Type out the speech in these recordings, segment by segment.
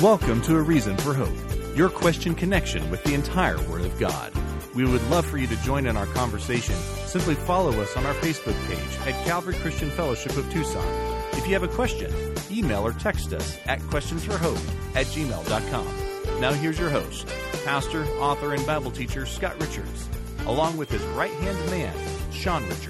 Welcome to A Reason for Hope, your question connection with the entire Word of God. We would love for you to join in our conversation. Simply follow us on our Facebook page at Calvary Christian Fellowship of Tucson. If you have a question, email or text us at questionsforhope@gmail.com. Now here's your host, pastor, author, and Bible teacher Scott Richards, along with his right-hand man, Sean Richards.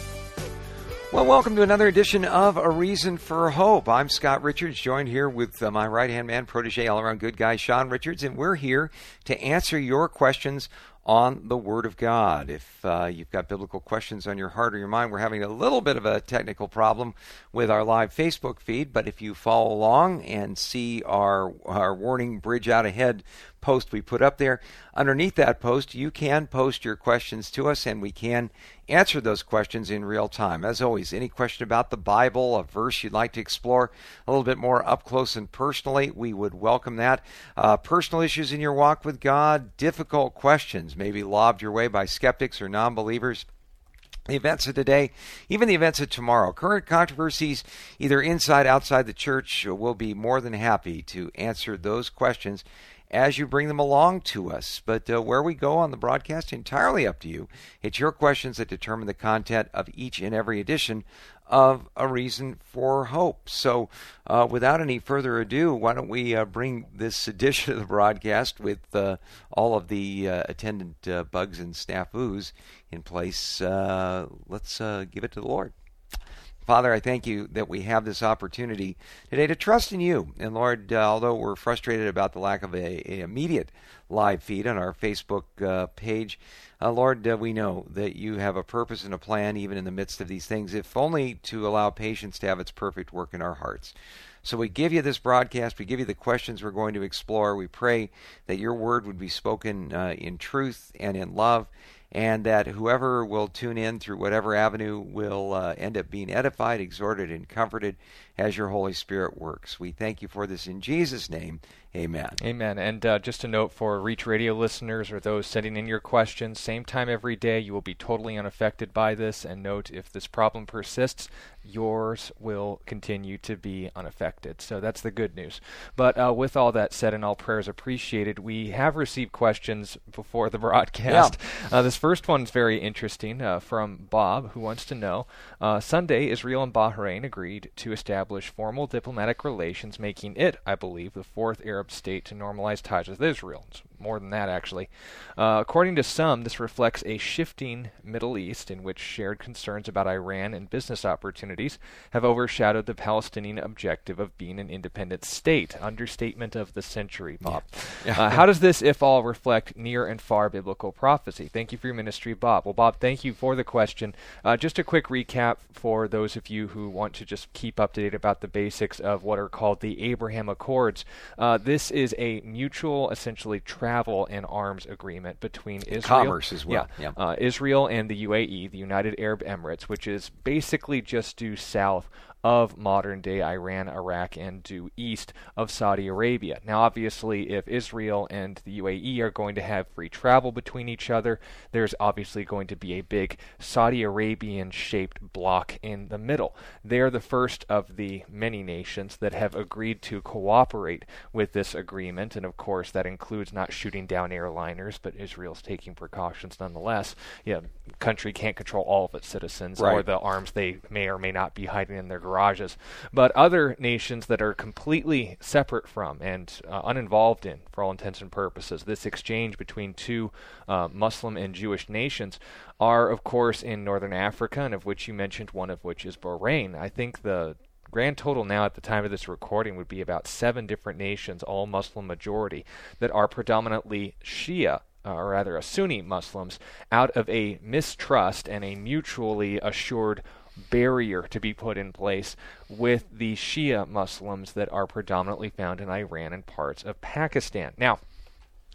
Well, welcome to another edition of A Reason for Hope. I'm Scott Richards, joined here with my right-hand man, protege, all-around good guy, Sean Richards, and we're here to answer your questions on the Word of God. If you've got biblical questions on your heart or your mind, we're having a little bit of a technical problem with our live Facebook feed, but if you follow along and see our warning bridge out ahead post we put up there, underneath that post you can post your questions to us and we can answer those questions in real time. As always, any question about the Bible, a verse you'd like to explore a little bit more up close and personally, we would welcome that. Personal issues in your walk with God, difficult questions maybe lobbed your way by skeptics or non-believers. The events of today, even the events of tomorrow, current controversies either inside, outside the church, we'll be more than happy to answer those questions as you bring them along to us. But where we go on the broadcast, entirely up to you. It's your questions that determine the content of each and every edition of A Reason for Hope. So without any further ado, why don't we bring this edition of the broadcast with all of the attendant bugs and snafus in place. Let's give it to the Lord. Father, I thank you that we have this opportunity today to trust in you. And Lord, although we're frustrated about the lack of an immediate live feed on our Facebook page, Lord, we know that you have a purpose and a plan even in the midst of these things, if only to allow patience to have its perfect work in our hearts. So we give you this broadcast. We give you the questions we're going to explore. We pray that your word would be spoken in truth and in love, and that whoever will tune in through whatever avenue will end up being edified, exhorted, and comforted as your Holy Spirit works. We thank you for this in Jesus' name. Amen. Amen. And just a note for Reach Radio listeners or those sending in your questions, same time every day, you will be totally unaffected by this. And note, if this problem persists, yours will continue to be unaffected. So that's the good news. But with all that said and all prayers appreciated, we have received questions before the broadcast. Yeah. This first one is very interesting from Bob, who wants to know, Sunday, Israel and Bahrain agreed to establish formal diplomatic relations, making it, I believe, the fourth Arab state to normalize ties with Israel. It's more than that, actually. According to some, this reflects a shifting Middle East in which shared concerns about Iran and business opportunities have overshadowed the Palestinian objective of being an independent state. Understatement of the century, Bob. Yeah. How does this, if all, reflect near and far biblical prophecy? Thank you for your ministry, Bob. Well, Bob, thank you for the question. Just a quick recap for those of you who want to just keep up to date about the basics of what are called the Abraham Accords. This is a mutual, essentially, travel and arms agreement between Israel, commerce as well. Israel and the UAE, the United Arab Emirates, which is basically just due south of modern-day Iran, Iraq, and due east of Saudi Arabia. Now, obviously, if Israel and the UAE are going to have free travel between each other, there's obviously going to be a big Saudi Arabian-shaped block in the middle. They're the first of the many nations that have agreed to cooperate with this agreement, and of course, that includes not shooting down airliners, but Israel's taking precautions nonetheless. Yeah, the country can't control all of its citizens or the arms they may or may not be hiding in their garages, but other nations that are completely separate from and uninvolved in, for all intents and purposes, this exchange between two Muslim and Jewish nations are, of course, in northern Africa, and of which you mentioned one of which is Bahrain. I think the grand total now at the time of this recording would be about 7 different nations, all Muslim majority, that are predominantly Shia, or rather a Sunni Muslims, out of a mistrust and a mutually assured barrier to be put in place with the Shia Muslims that are predominantly found in Iran and parts of Pakistan. Now,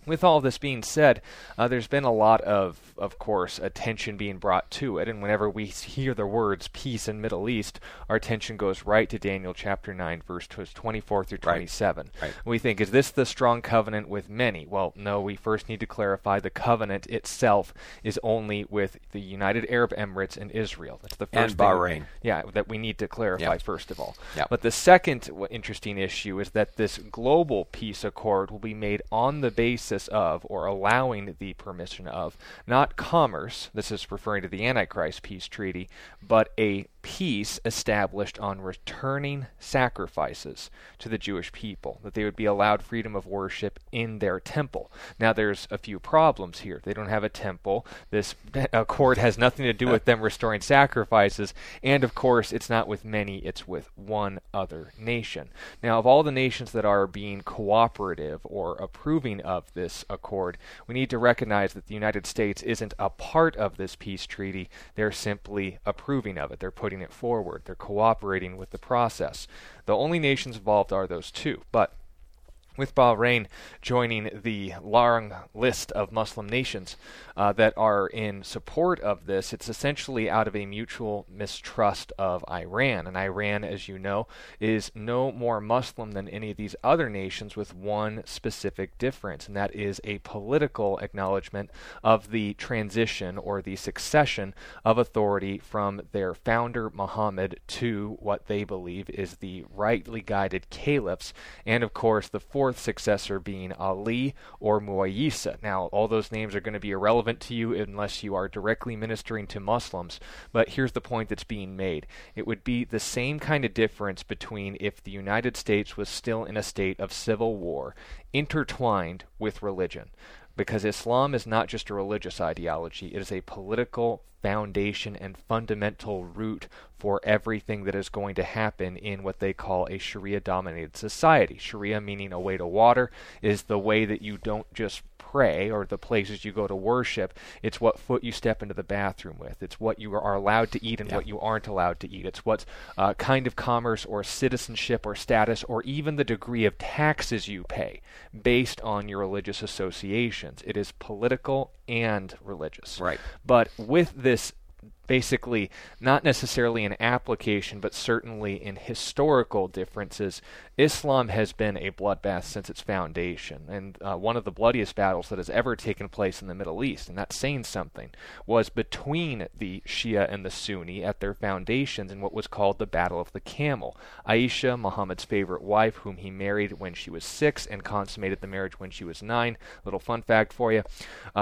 With all this being said, there's been a lot of course, attention being brought to it. And whenever we hear the words peace in Middle East, our attention goes right to Daniel chapter 9, verse 24 through 27. Right. We think, is this the strong covenant with many? Well, no, we first need to clarify the covenant itself is only with the United Arab Emirates and Israel. That's the first and Bahrain. that we need to clarify first of all. Yep. But the second interesting issue is that this global peace accord will be made on the basis of, or allowing the permission of, not commerce, this is referring to the Antichrist peace treaty, but a peace established on returning sacrifices to the Jewish people, that they would be allowed freedom of worship in their temple. Now there's a few problems here. They don't have a temple. This accord has nothing to do with them restoring sacrifices, and of course it's not with many, it's with one other nation. Now of all the nations that are being cooperative or approving of this accord, we need to recognize that the United States isn't a part of this peace treaty. They're simply approving of it. They're putting it forward. They're cooperating with the process. The only nations involved are those two. But with Bahrain joining the long list of Muslim nations that are in support of this, it's essentially out of a mutual mistrust of Iran. And Iran, as you know, is no more Muslim than any of these other nations, with one specific difference, and that is a political acknowledgement of the transition or the succession of authority from their founder Muhammad to what they believe is the rightly guided caliphs, and of course the fourth successor being Ali or Muayyisa. Now, all those names are going to be irrelevant to you unless you are directly ministering to Muslims, but here's the point that's being made. It would be the same kind of difference between if the United States was still in a state of civil war, intertwined with religion. Because Islam is not just a religious ideology, it is a political foundation and fundamental root for everything that is going to happen in what they call a Sharia-dominated society. Sharia, meaning a way to water, is the way that you don't just pray or the places you go to worship. It's what foot you step into the bathroom with. It's what you are allowed to eat and what you aren't allowed to eat. It's what kind of commerce or citizenship or status or even the degree of taxes you pay based on your religious associations. It is political and religious. Right. But with this basically not necessarily in application, but certainly in historical differences, Islam has been a bloodbath since its foundation. And one of the bloodiest battles that has ever taken place in the Middle East, and that's saying something, was between the Shia and the Sunni at their foundations in what was called the Battle of the Camel. Aisha, Muhammad's favorite wife, whom he married when she was 6 and consummated the marriage when she was 9. Little fun fact for you.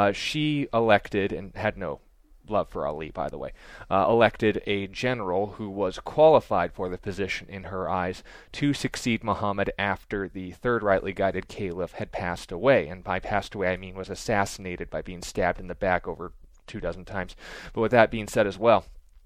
She elected, and had no love for Ali, by the way, elected a general who was qualified for the position in her eyes to succeed Muhammad after the third rightly guided caliph had passed away. And by passed away, I mean was assassinated by being stabbed in the back over 24 times. But with that being said as well,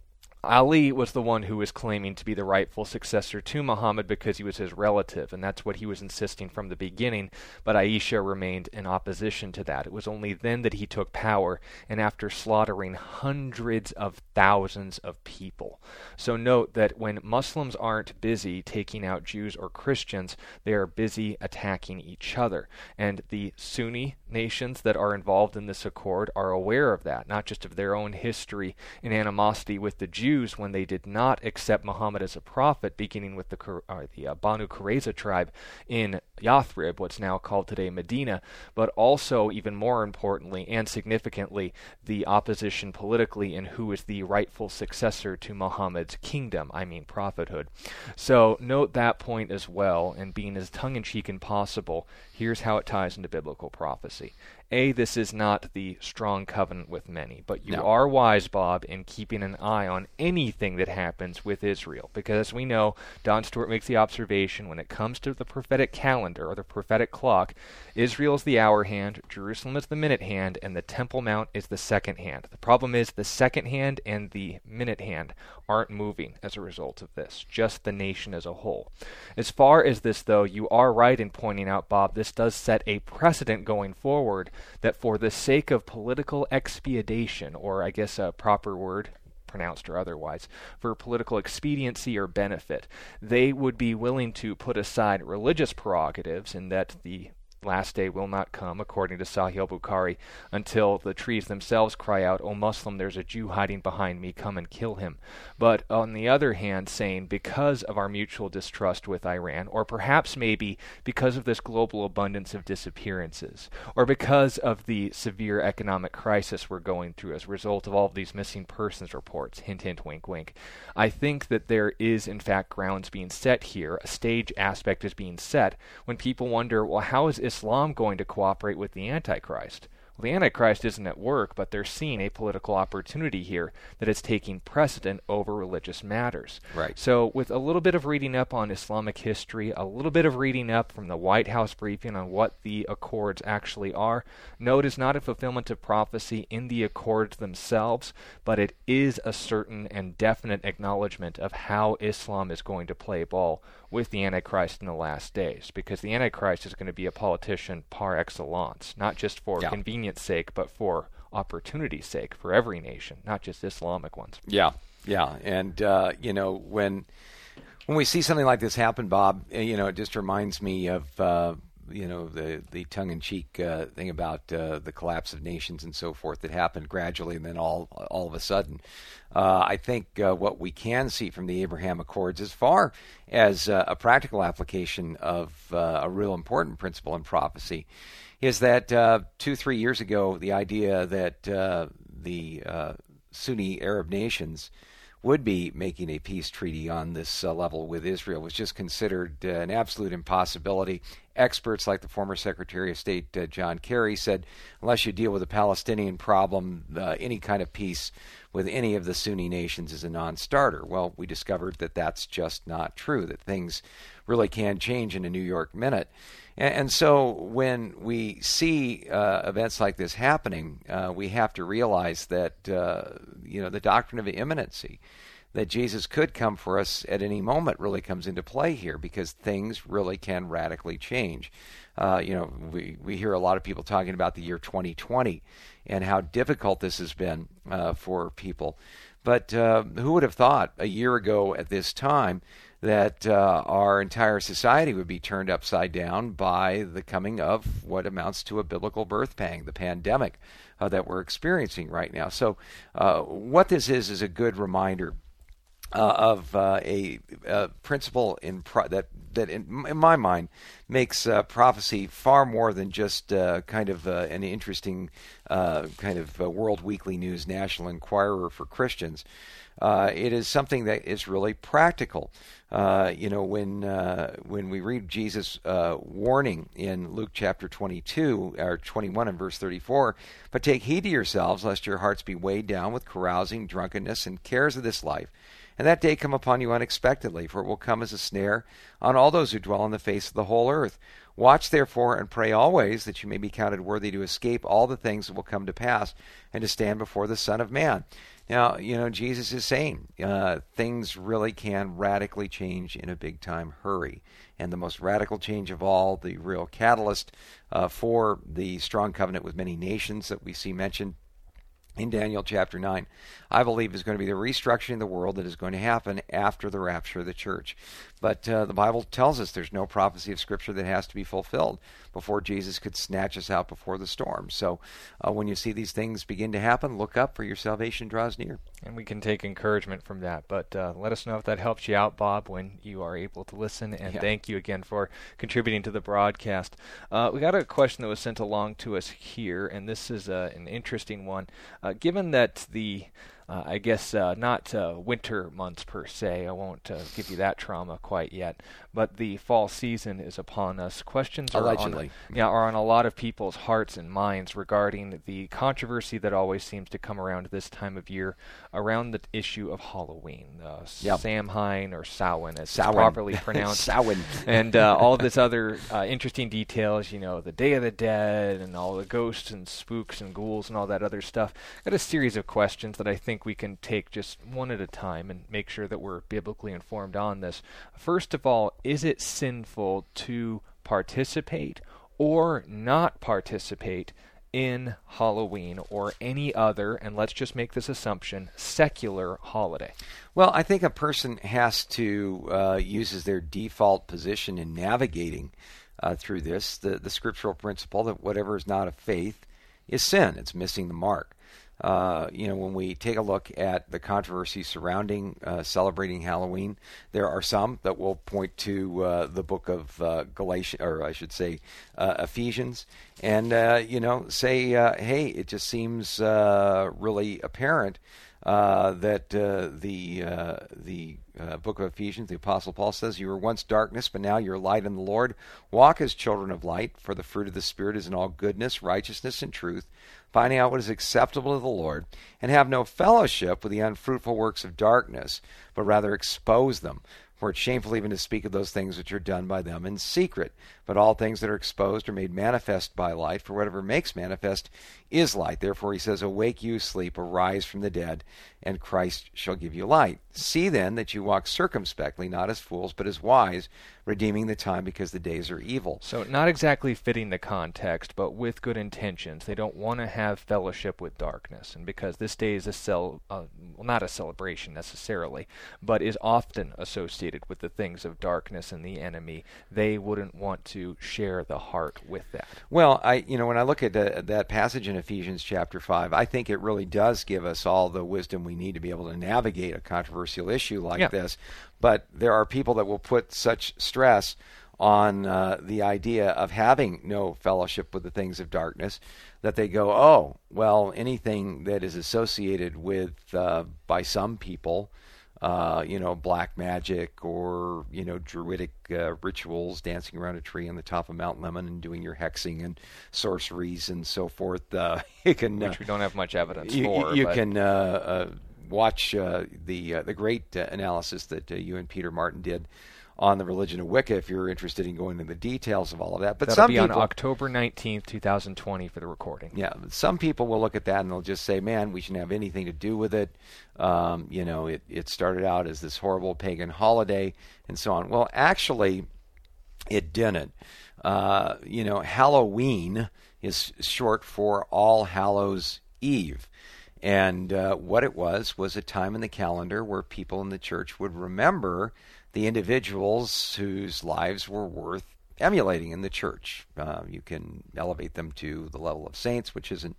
Ali was the one who was claiming to be the rightful successor to Muhammad because he was his relative, and that's what he was insisting from the beginning, but Aisha remained in opposition to that. It was only then that he took power, and after slaughtering hundreds of thousands of people. So note that when Muslims aren't busy taking out Jews or Christians, they are busy attacking each other. And the Sunni nations that are involved in this accord are aware of that, not just of their own history and animosity with the Jews when they did not accept Muhammad as a prophet, beginning with the Banu Qurayza tribe in Yathrib, what's now called today Medina, but also, even more importantly and significantly, the opposition politically in who is the rightful successor to Muhammad's kingdom, I mean prophethood. So note that point as well, and being as tongue-in-cheek as possible, here's how it ties into biblical prophecy. A, this is not the strong covenant with many, but you are wise, Bob, in keeping an eye on anything that happens with Israel. Because as we know, Don Stewart makes the observation, when it comes to the prophetic calendar or the prophetic clock, Israel is the hour hand, Jerusalem is the minute hand, and the Temple Mount is the second hand. The problem is the second hand and the minute hand aren't moving as a result of this, just the nation as a whole. As far as this, though, you are right in pointing out, Bob, this does set a precedent going forward that for the sake of political expedition, or I guess a proper word, pronounced or otherwise, for political expediency or benefit, they would be willing to put aside religious prerogatives in that the last day will not come, according to Sahih Bukhari, until the trees themselves cry out, "O Muslim, there's a Jew hiding behind me, come and kill him." But on the other hand, saying because of our mutual distrust with Iran, or perhaps maybe because of this global abundance of disappearances, or because of the severe economic crisis we're going through as a result of all of these missing persons reports, hint, hint, wink, wink, I think that there is, in fact, grounds being set here. A stage aspect is being set when people wonder, well, how is Islam going to cooperate with the Antichrist? Well, the Antichrist isn't at work, but they're seeing a political opportunity here that is taking precedent over religious matters. Right. So with a little bit of reading up on Islamic history, a little bit of reading up from the White House briefing on what the Accords actually are, no, it is not a fulfillment of prophecy in the Accords themselves, but it is a certain and definite acknowledgement of how Islam is going to play ball with the Antichrist in the last days, because the Antichrist is going to be a politician par excellence, not just for convenience sake, but for opportunity's sake for every nation, not just Islamic ones. Yeah. And, when we see something like this happen, Bob, it just reminds me of, the tongue-in-cheek thing about the collapse of nations and so forth that happened gradually and then all of a sudden. I think what we can see from the Abraham Accords, as far as a practical application of a real important principle in prophecy, is that 2-3 years ago, the idea that the Sunni Arab nations would be making a peace treaty on this level with Israel was just considered an absolute impossibility. Experts like the former Secretary of State John Kerry said, unless you deal with the Palestinian problem, any kind of peace with any of the Sunni nations is a non-starter. Well, we discovered that that's just not true, that things really can change in a New York minute. And so when we see events like this happening, we have to realize that, the doctrine of imminency, that Jesus could come for us at any moment, really comes into play here, because things really can radically change. We hear a lot of people talking about the year 2020 and how difficult this has been for people. But who would have thought a year ago at this time that our entire society would be turned upside down by the coming of what amounts to a biblical birth pang, the pandemic that we're experiencing right now. So what this is a good reminder of a principle that in my mind makes prophecy far more than just kind of an interesting kind of World Weekly News National Enquirer for Christians. It is something that is really practical. When we read Jesus' warning in Luke chapter 22 or 21 and verse 34, "But take heed to yourselves, lest your hearts be weighed down with carousing, drunkenness, and cares of this life, and that day come upon you unexpectedly, for it will come as a snare on all those who dwell on the face of the whole earth. Watch therefore and pray always, that you may be counted worthy to escape all the things that will come to pass, and to stand before the Son of Man." Now, Jesus is saying things really can radically change in a big-time hurry. And the most radical change of all, the real catalyst for the strong covenant with many nations that we see mentioned in Daniel chapter 9, I believe is going to be the restructuring of the world that is going to happen after the rapture of the church. But the Bible tells us there's no prophecy of Scripture that has to be fulfilled before Jesus could snatch us out before the storm. So when you see these things begin to happen, look up, for your salvation draws near. And we can take encouragement from that. But let us know if that helps you out, Bob, when you are able to listen. And thank you again for contributing to the broadcast. We got a question that was sent along to us here, and this is an interesting one. Given that the not winter months per se. I won't give you that trauma quite yet. But the fall season is upon us. Questions are on a lot of people's hearts and minds regarding the controversy that always seems to come around this time of year around the issue of Halloween. Samhain or Samhain, as it's properly pronounced. Samhain. And all of this other interesting details, the Day of the Dead and all the ghosts and spooks and ghouls and all that other stuff. Got a series of questions that I think we can take just one at a time and make sure that we're biblically informed on this. First of all, is it sinful to participate or not participate in Halloween or any other, and let's just make this assumption, secular holiday? Well, I think a person has to use as their default position in navigating through this, the scriptural principle that whatever is not of faith is sin. It's missing the mark. When we take a look at the controversy surrounding celebrating Halloween, there are some that will point to the book of Ephesians, and say, hey, it just seems really apparent that the book of Ephesians, the Apostle Paul says, "You were once darkness, but now you're light in the Lord. Walk as children of light, for the fruit of the Spirit is in all goodness, righteousness, and truth, finding out what is acceptable to the Lord, and have no fellowship with the unfruitful works of darkness, but rather expose them. For it's shameful even to speak of those things which are done by them in secret. But all things that are exposed are made manifest by light, for whatever makes manifest is light. Therefore he says, Awake, you sleep, arise from the dead, and Christ shall give you light. See then that you walk circumspectly, not as fools, but as wise, redeeming the time, because the days are evil." So not exactly fitting the context, but with good intentions. They don't want to have fellowship with darkness. And because this day is not a celebration necessarily, but is often associated with the things of darkness and the enemy, they wouldn't want to share the heart with that. Well, when I look at that passage in Ephesians chapter 5, I think it really does give us all the wisdom we need to be able to navigate a controversial issue like this. But there are people that will put such stress on the idea of having no fellowship with the things of darkness that they go, oh, well, anything that is associated with, by some people, black magic or, druidic rituals, dancing around a tree on the top of Mount Lemmon and doing your hexing and sorceries and so forth. Which we don't have much evidence for. You can watch the great analysis that you and Peter Martin did on the religion of Wicca if you're interested in going into the details of all of that. But that'll be on October 19th, 2020 for the recording. Yeah, some people will look at that and they'll just say, man, we shouldn't have anything to do with it. It started out as this horrible pagan holiday and so on. Well, actually, it didn't. Halloween is short for All Hallows Eve. And what it was a time in the calendar where people in the church would remember the individuals whose lives were worth emulating in the church. You can elevate them to the level of saints, which isn't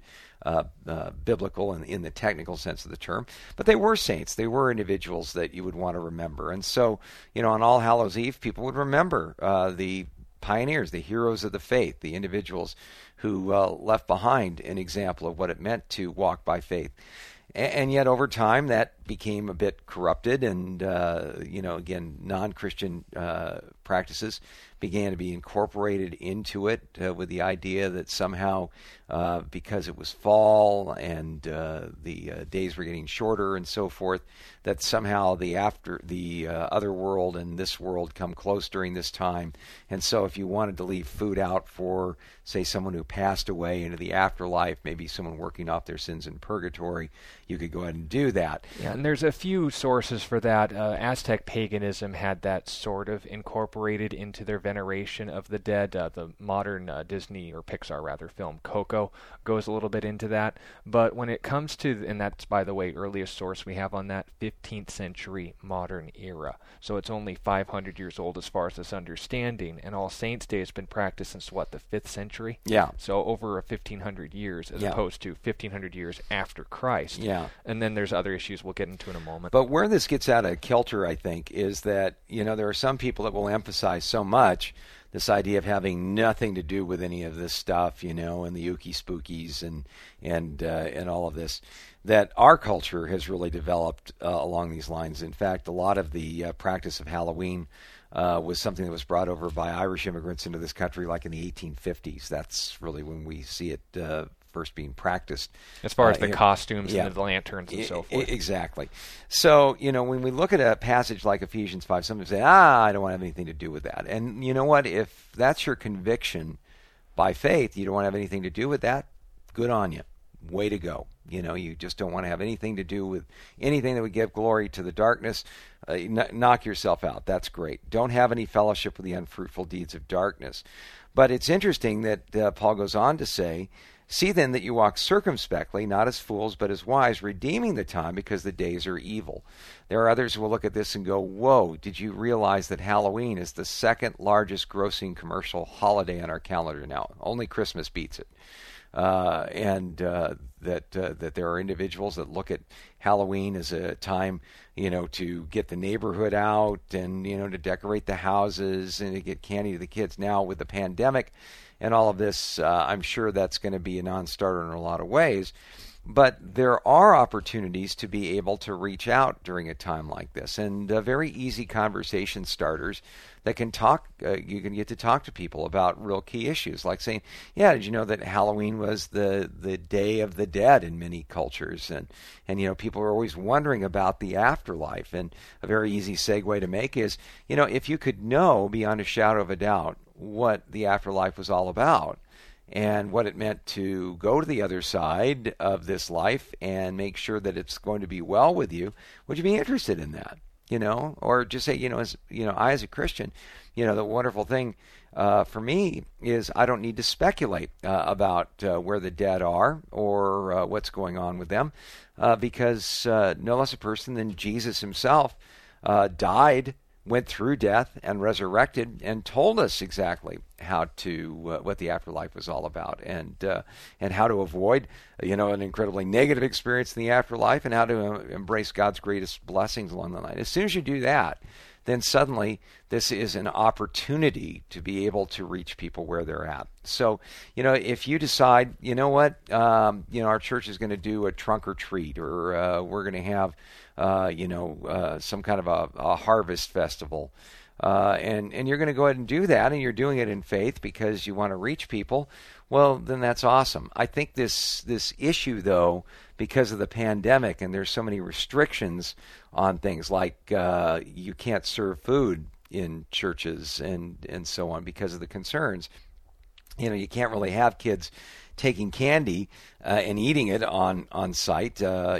biblical in the technical sense of the term, but they were saints. They were individuals that you would want to remember. And so, on All Hallows Eve, people would remember the pioneers, the heroes of the faith, the individuals who left behind an example of what it meant to walk by faith. And yet over time that became a bit corrupted, and again, non-Christian practices began to be incorporated into it with the idea that somehow because it was fall and the days were getting shorter and so forth, that somehow the other world and this world come close during this time. And so if you wanted to leave food out for, say, someone who passed away into the afterlife, maybe someone working off their sins in purgatory, you could go ahead and do that. Yeah, and there's a few sources for that. Aztec paganism had that sort of incorporated into their veneration of the dead. The modern Disney, or Pixar rather, film Coco goes a little bit into that. But when it comes to, and that's, by the way, earliest source we have on that, 15th century modern era. So it's only 500 years old as far as this understanding. And All Saints' Day has been practiced since, the 5th century? Yeah. So over 1,500 years as opposed to 1,500 years after Christ. Yeah. And then there's other issues we'll get into in a moment. But where this gets out of kilter, I think, is that, there are some people that will emphasize so much this idea of having nothing to do with any of this stuff, and the ookie spookies and all of this, that our culture has really developed along these lines. In fact, a lot of the practice of Halloween was something that was brought over by Irish immigrants into this country like in the 1850s. That's really when we see it first being practiced. As far as the costumes and the lanterns and so forth. Exactly. So, when we look at a passage like Ephesians 5, some say, I don't want to have anything to do with that. And you know what? If that's your conviction by faith, you don't want to have anything to do with that, good on you. Way to go. You just don't want to have anything to do with anything that would give glory to the darkness. Knock yourself out. That's great. Don't have any fellowship with the unfruitful deeds of darkness. But it's interesting that Paul goes on to say See then that you walk circumspectly, not as fools, but as wise, redeeming the time, because the days are evil. There are others who will look at this and go, whoa, did you realize that Halloween is the second largest grossing commercial holiday on our calendar now? Only Christmas beats it. That there are individuals that look at Halloween as a time, to get the neighborhood out and, to decorate the houses and to get candy to the kids. Now with the pandemic and all of this, I'm sure that's going to be a non-starter in a lot of ways. But there are opportunities to be able to reach out during a time like this, and very easy conversation starters that can talk. You can get to talk to people about real key issues, like saying, "Yeah, did you know that Halloween was the Day of the Dead in many cultures?" And people are always wondering about the afterlife. And a very easy segue to make is, if you could know beyond a shadow of a doubt what the afterlife was all about, and what it meant to go to the other side of this life and make sure that it's going to be well with you, would you be interested in that? Or just say, I as a Christian, the wonderful thing for me is I don't need to speculate about where the dead are or what's going on with them, because no less a person than Jesus himself died, went through death and resurrected, and told us exactly how to what the afterlife was all about, and how to avoid an incredibly negative experience in the afterlife, and how to embrace God's greatest blessings along the line. As soon as you do that, then suddenly this is an opportunity to be able to reach people where they're at. So, if you decide, our church is going to do a trunk or treat, or we're going to have some kind of a harvest festival, and you're going to go ahead and do that, and you're doing it in faith because you want to reach people, well, then that's awesome. I think this issue, though, because of the pandemic, and there's so many restrictions on things like you can't serve food in churches and so on because of the concerns. You can't really have kids taking candy and eating it on site.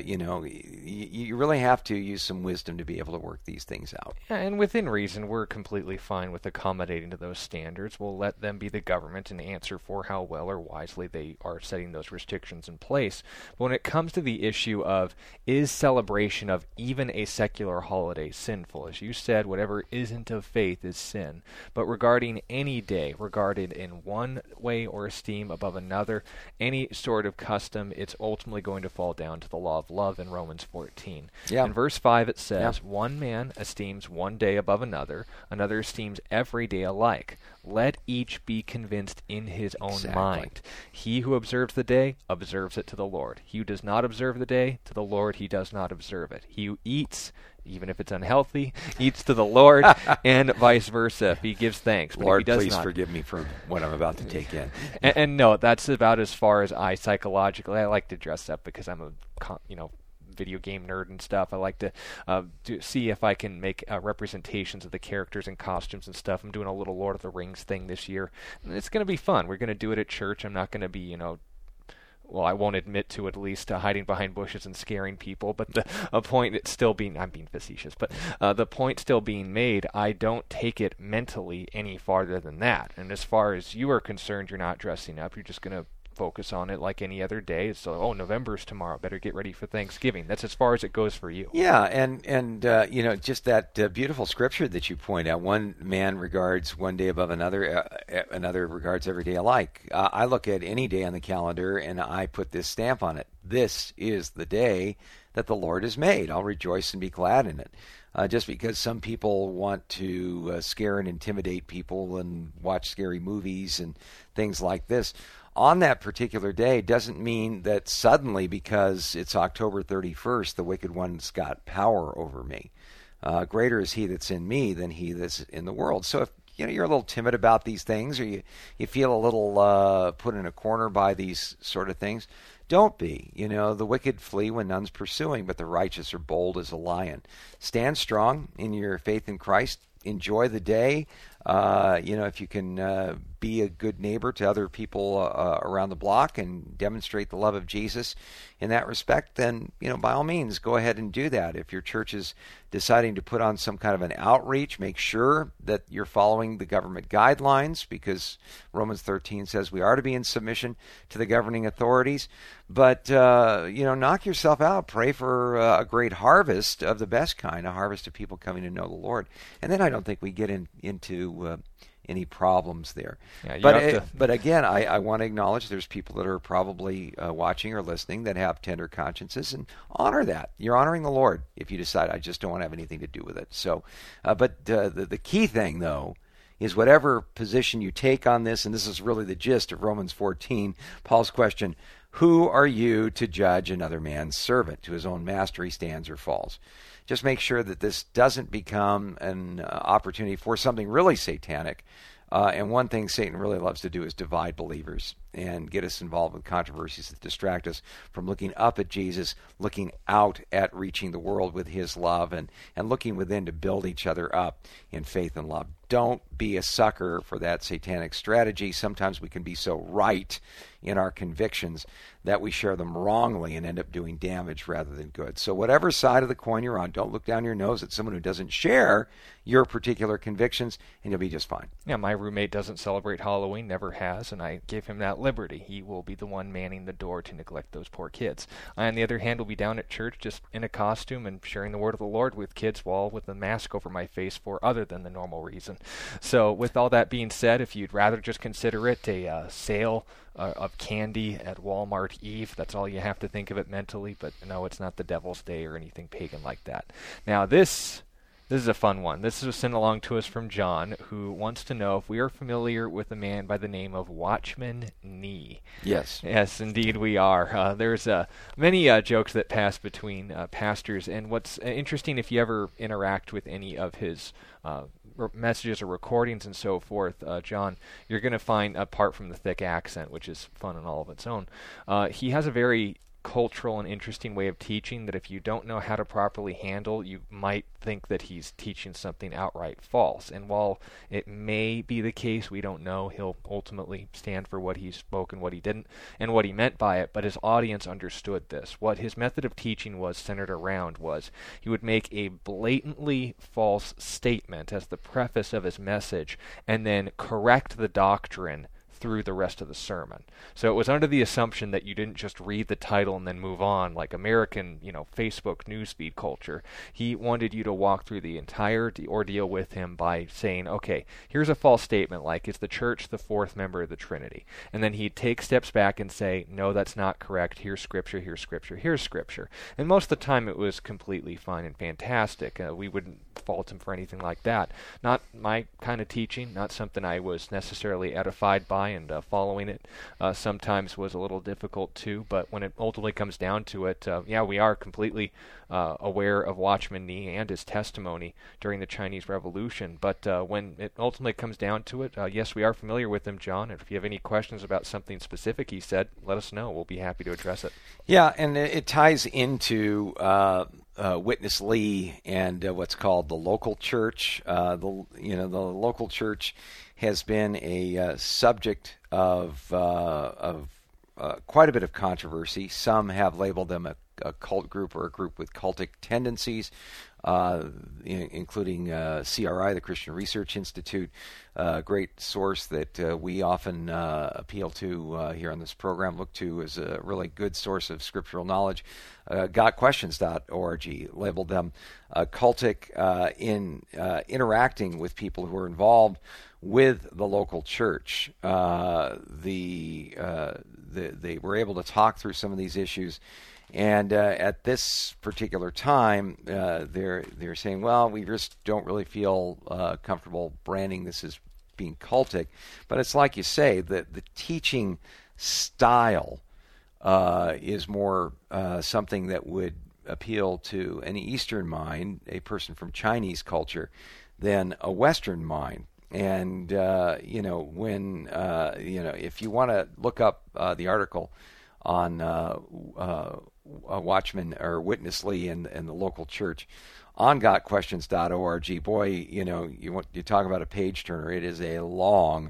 You really have to use some wisdom to be able to work these things out. Yeah, and within reason, we're completely fine with accommodating to those standards. We'll let them be the government and answer for how well or wisely they are setting those restrictions in place. But when it comes to the issue of, is celebration of even a secular holiday sinful? As you said, whatever isn't of faith is sin. But regarding any day, regarded in one way or esteem above another, any sort of custom, it's ultimately going to fall down to the law of love in Romans 14. Yeah. In verse 5 it says, one man esteems one day above another, another esteems every day alike. Let each be convinced in his own mind. He who observes the day, observes it to the Lord. He who does not observe the day, to the Lord he does not observe it. He who eats, even if it's unhealthy, eats to the Lord, and vice versa. If he gives thanks. But Lord, if he does please not, forgive me for what I'm about to take in. and no, that's about as far as I psychologically. I like to dress up because I'm a video game nerd and stuff. I like to see if I can make representations of the characters and costumes and stuff. I'm doing a little Lord of the Rings thing this year. And it's going to be fun. We're going to do it at church. I'm not going to be, I won't admit to at least hiding behind bushes and scaring people, but the point it's still being, I'm being facetious, but the point still being made, I don't take it mentally any farther than that. And as far as you are concerned, you're not dressing up. You're just going to focus on it like any other day. So, November's tomorrow. Better get ready for Thanksgiving. That's as far as it goes for you. Yeah, and just that beautiful scripture that you point out. One man regards one day above another, another regards every day alike. I look at any day on the calendar and I put this stamp on it. This is the day that the Lord has made. I'll rejoice and be glad in it. Just because some people want to scare and intimidate people and watch scary movies and things like this on that particular day doesn't mean that suddenly, because it's October 31st, the wicked one's got power over me. Greater is he that's in me than he that's in the world. So if you're a little timid about these things, or you feel a little put in a corner by these sort of things, don't be. The wicked flee when none's pursuing, but the righteous are bold as a lion. Stand strong in your faith in Christ. Enjoy the day. If you can be a good neighbor to other people around the block and demonstrate the love of Jesus in that respect, then, by all means, go ahead and do that. If your church is deciding to put on some kind of an outreach, make sure that you're following the government guidelines, because Romans 13 says we are to be in submission to the governing authorities. But, knock yourself out. Pray for a great harvest of the best kind, a harvest of people coming to know the Lord. And then I don't think we get into any problems there. Yeah, but again, I want to acknowledge there's people that are probably watching or listening that have tender consciences, and honor that. You're honoring the Lord if you decide, I just don't want to have anything to do with it. So, but the key thing, though, is whatever position you take on this, and this is really the gist of Romans 14, Paul's question, who are you to judge another man's servant? To his own master he stands or falls. Just make sure that this doesn't become an opportunity for something really satanic. And one thing Satan really loves to do is divide believers and get us involved with controversies that distract us from looking up at Jesus, looking out at reaching the world with his love, and looking within to build each other up in faith and love. Don't be a sucker for that satanic strategy. Sometimes we can be so right in our convictions that we share them wrongly and end up doing damage rather than good. So whatever side of the coin you're on, don't look down your nose at someone who doesn't share your particular convictions, and you'll be just fine. Yeah, my roommate doesn't celebrate Halloween, never has, and I gave him that liberty. He will be the one manning the door to neglect those poor kids. I, on the other hand, will be down at church just in a costume and sharing the word of the Lord with kids while with a mask over my face for other than the normal reason. So with all that being said, if you'd rather just consider it a sale of candy at Walmart Eve, that's all you have to think of it mentally, but no, it's not the Devil's Day or anything pagan like that. Now this is a fun one. This was sent along to us from John, who wants to know if we are familiar with a man by the name of Watchman Nee. Yes. Yes, indeed we are. There's many jokes that pass between pastors, and what's interesting, if you ever interact with any of his messages or recordings and so forth, John, you're going to find, apart from the thick accent, which is fun in all of its own, he has a very cultural and interesting way of teaching that if you don't know how to properly handle, you might think that he's teaching something outright false. And while it may be the case, we don't know, he'll ultimately stand for what he spoke and what he didn't and what he meant by it, but his audience understood this. What his method of teaching was centered around was he would make a blatantly false statement as the preface of his message and then correct the doctrine through the rest of the sermon. So it was under the assumption that you didn't just read the title and then move on like American, Facebook newsfeed culture. He wanted you to walk through the entire ordeal with him by saying, okay, here's a false statement like, is the church the fourth member of the Trinity? And then he'd take steps back and say, no, that's not correct. Here's scripture, here's scripture, here's scripture. And most of the time it was completely fine and fantastic. We wouldn't fault him for anything like that. Not my kind of teaching, not something I was necessarily edified by, and following it sometimes was a little difficult too, but when it ultimately comes down to it, we are completely aware of Watchman Nee and his testimony during the Chinese Revolution, but when it ultimately comes down to it, yes, we are familiar with him, John, and if you have any questions about something specific he said, let us know. We'll be happy to address it. Yeah, and it ties into Witness Lee and what's called the local church. The local church has been a subject of quite a bit of controversy. Some have labeled them a cult group or a group with cultic tendencies, including CRI, the Christian Research Institute, a great source that we often appeal to here on this program, look to as a really good source of scriptural knowledge. GotQuestions.org labeled them cultic in interacting with people who are involved with the local church. They were able to talk through some of these issues, and at this particular time, they're saying, well, we just don't really feel comfortable branding this as being cultic. But it's like you say, that the teaching style is more something that would appeal to an Eastern mind, a person from Chinese culture, than a Western mind. And if you want to look up the article on Watchman or Witness Lee and the local church on gotquestions.org. Boy, you talk about a page turner. It is a long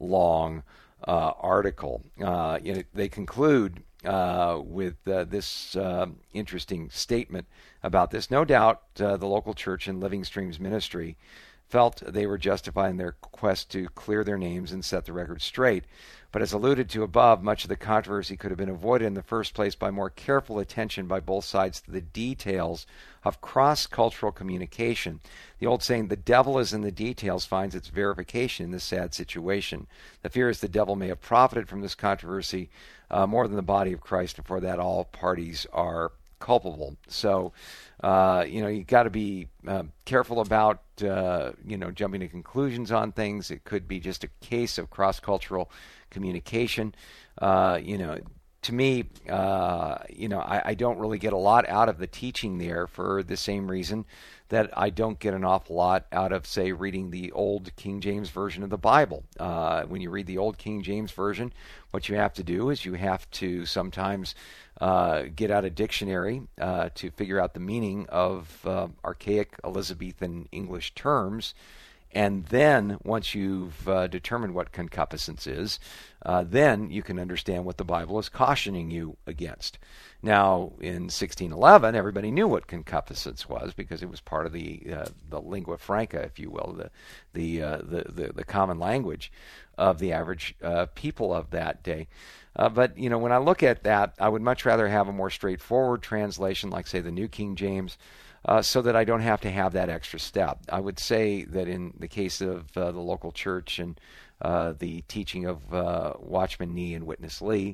article. They conclude with this interesting statement about this. No doubt the local church and Living Streams Ministry felt they were justified in their quest to clear their names and set the record straight. But as alluded to above, much of the controversy could have been avoided in the first place by more careful attention by both sides to the details of cross-cultural communication. The old saying, the devil is in the details, finds its verification in this sad situation. The fear is the devil may have profited from this controversy more than the body of Christ, and for that all parties are culpable. So, you got to be careful about, jumping to conclusions on things. It could be just a case of cross-cultural communication. To me, I don't really get a lot out of the teaching there for the same reason that I don't get an awful lot out of, say, reading the old King James Version of the Bible. When you read the old King James Version, what you have to do is you have to sometimes get out a dictionary to figure out the meaning of archaic Elizabethan English terms. And then, once you've determined what concupiscence is, then you can understand what the Bible is cautioning you against. Now, in 1611, everybody knew what concupiscence was because it was part of the lingua franca, if you will, the common language of the average people of that day. But when I look at that, I would much rather have a more straightforward translation, like, say, the New King James, so that I don't have to have that extra step. I would say that in the case of the local church and the teaching of Watchman Nee and Witness Lee,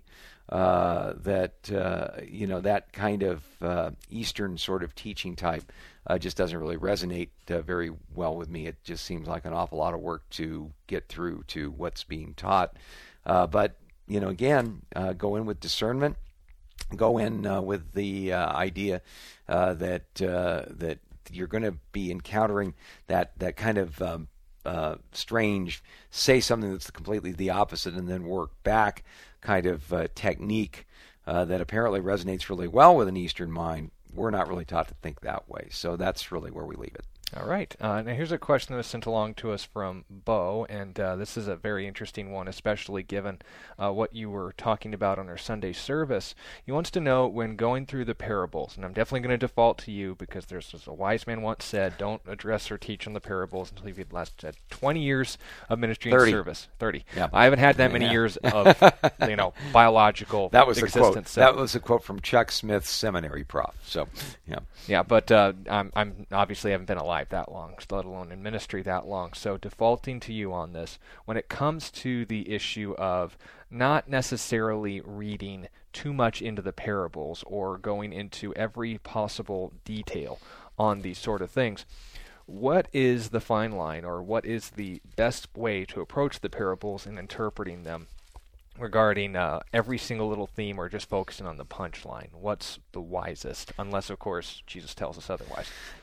that kind of Eastern sort of teaching type just doesn't really resonate very well with me. It just seems like an awful lot of work to get through to what's being taught. But again, go in with discernment. Go in with the idea that you're going to be encountering that kind of strange, say something that's completely the opposite and then work back kind of technique that apparently resonates really well with an Eastern mind. We're not really taught to think that way, so that's really where we leave it. All right. Now here's a question that was sent along to us from Bo, and this is a very interesting one, especially given what you were talking about on our Sunday service. He wants to know, when going through the parables, and I'm definitely going to default to you because there's a wise man once said, don't address or teach on the parables until you've lasted 20 years of ministry and service. 30. Yeah. I haven't had that many years of biological existence. That was a quote from Chuck Smith's seminary prof. So, yeah. Yeah, but I'm obviously haven't been alive that long, let alone in ministry that long. So defaulting to you on this, when it comes to the issue of not necessarily reading too much into the parables or going into every possible detail on these sort of things, what is the fine line, or what is the best way to approach the parables and interpreting them regarding every single little theme, or just focusing on the punchline? What's the wisest, unless, of course, Jesus tells us otherwise?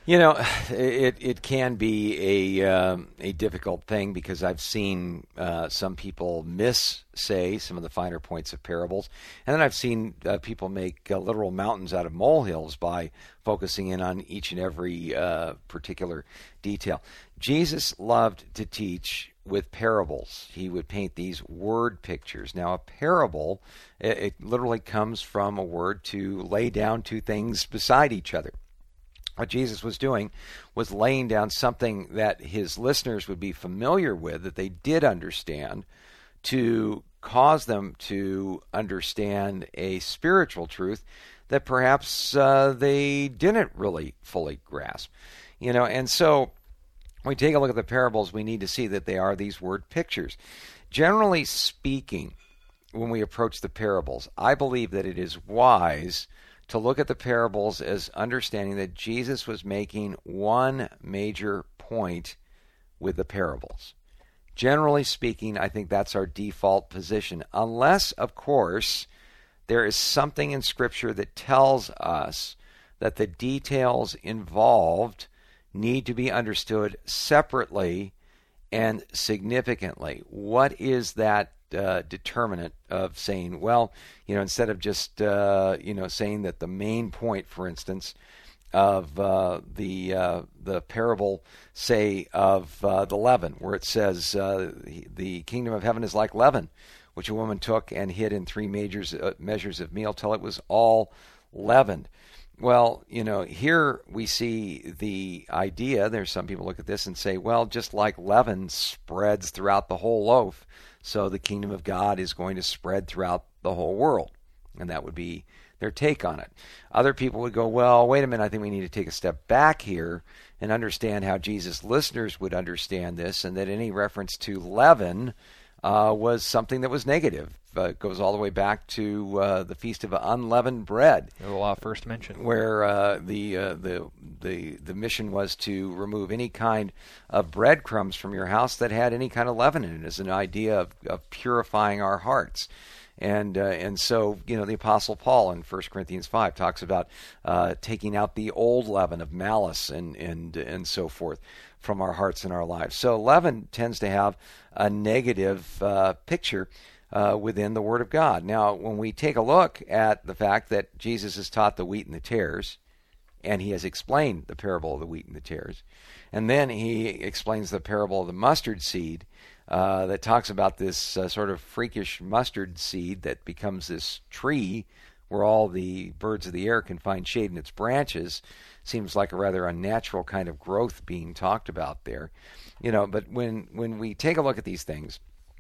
It can be a difficult thing, because I've seen some people say some of the finer points of parables, and then I've seen people make literal mountains out of molehills by focusing in on each and every particular detail. Jesus loved to teach with parables. He would paint these word pictures. Now, a parable, it literally comes from a word to lay down two things beside each other. What Jesus was doing was laying down something that his listeners would be familiar with, that they did understand, to cause them to understand a spiritual truth that perhaps they didn't really fully grasp. And so when we take a look at the parables, we need to see that they are these word pictures. Generally speaking, when we approach the parables, I believe that it is wise to look at the parables as understanding that Jesus was making one major point with the parables. Generally speaking, I think that's our default position, unless, of course, there is something in Scripture that tells us that the details involved need to be understood separately and significantly. What is that determinant of saying, well, instead of just, saying that the main point, for instance, of the parable, say, of the leaven, where it says the kingdom of heaven is like leaven, which a woman took and hid in 3 measures of meal till it was all leavened. Well, here we see the idea. There's some people look at this and say, well, just like leaven spreads throughout the whole loaf, so the kingdom of God is going to spread throughout the whole world. And that would be their take on it. Other people would go, well, wait a minute, I think we need to take a step back here and understand how Jesus' listeners would understand this, and that any reference to leaven was something that was negative. It goes all the way back to the Feast of Unleavened Bread, the law first mentioned, where the mission was to remove any kind of breadcrumbs from your house that had any kind of leaven in it, as an idea of purifying our hearts. And so, the Apostle Paul in 1 Corinthians 5 talks about taking out the old leaven of malice and so forth from our hearts and our lives. So leaven tends to have a negative picture within the Word of God. Now, when we take a look at the fact that Jesus has taught the wheat and the tares, and he has explained the parable of the wheat and the tares, and then he explains the parable of the mustard seed, that talks about this sort of freakish mustard seed that becomes this tree where all the birds of the air can find shade in its branches. Seems like a rather unnatural kind of growth being talked about there. But when we take a look at these things,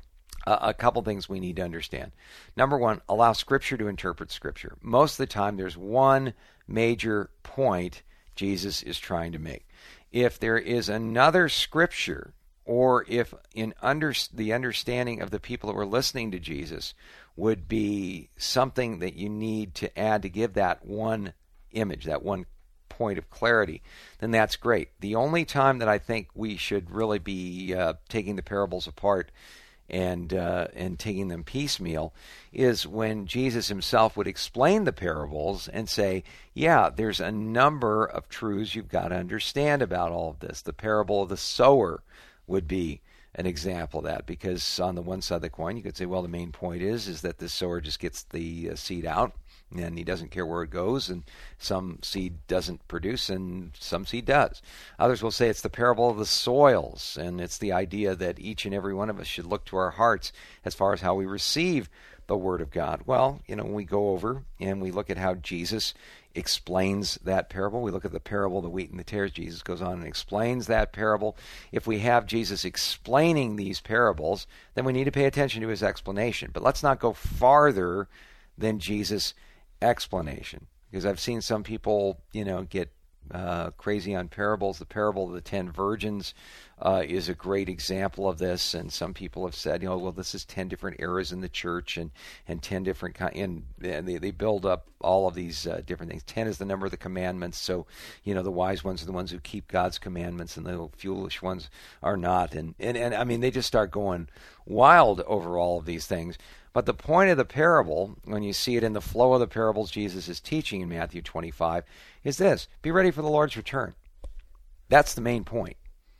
a couple things we need to understand. Number one, allow Scripture to interpret Scripture. Most of the time, there's one major point Jesus is trying to make. If there is another Scripture, or if the understanding of the people that were listening to Jesus would be something that you need to add to give that one image, that one point of clarity, then that's great. The only time that I think we should really be taking the parables apart and taking them piecemeal is when Jesus himself would explain the parables and say, yeah, there's a number of truths you've got to understand about all of this. The parable of the sower would be an example of that, because on the one side of the coin, you could say, well, the main point is that the sower just gets the seed out, and he doesn't care where it goes, and some seed doesn't produce, and some seed does. Others will say it's the parable of the soils, and it's the idea that each and every one of us should look to our hearts as far as how we receive the Word of God. Well, when we go over and we look at how Jesus explains that parable, we look at the parable of the wheat and the tares. Jesus goes on and explains that parable. If we have Jesus explaining these parables, then we need to pay attention to his explanation. But let's not go farther than Jesus' explanation, because I've seen some people, get crazy on parables. The parable of the 10 virgins is a great example of this, and some people have said, well, this is 10 different eras in the church, and 10 different and they build up all of these different things. 10 is the number of the commandments, so the wise ones are the ones who keep God's commandments, and the foolish ones are not, and I mean, they just start going wild over all of these things. But the point of the parable, when you see it in the flow of the parables Jesus is teaching in Matthew 25, is this: be ready for the Lord's return. That's the main point.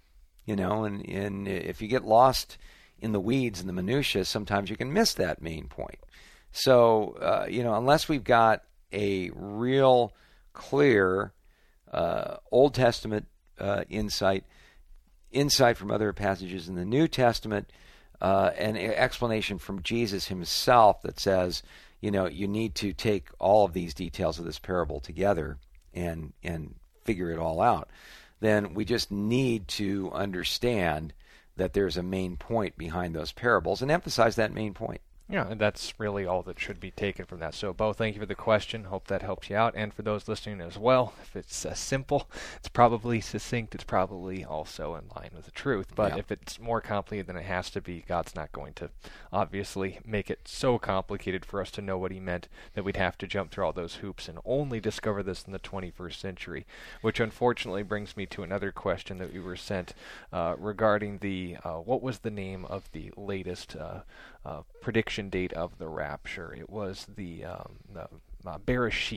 And if you get lost in the weeds and the minutiae, sometimes you can miss that main point. So, unless we've got a real clear Old Testament insight from other passages in the New Testament, an explanation from Jesus himself that says, you need to take all of these details of this parable together and figure it all out, then we just need to understand that there's a main point behind those parables and emphasize that main point. Yeah, and that's really all that should be taken from that. So, Bo, thank you for the question. Hope that helps you out. And for those listening as well, if it's simple, it's probably succinct. It's probably also in line with the truth. But if it's more complicated than it has to be, God's not going to obviously make it so complicated for us to know what he meant that we'd have to jump through all those hoops and only discover this in the 21st century, which unfortunately brings me to another question that we were sent regarding the what was the name of the latest prediction date of the rapture. It was the Bereshit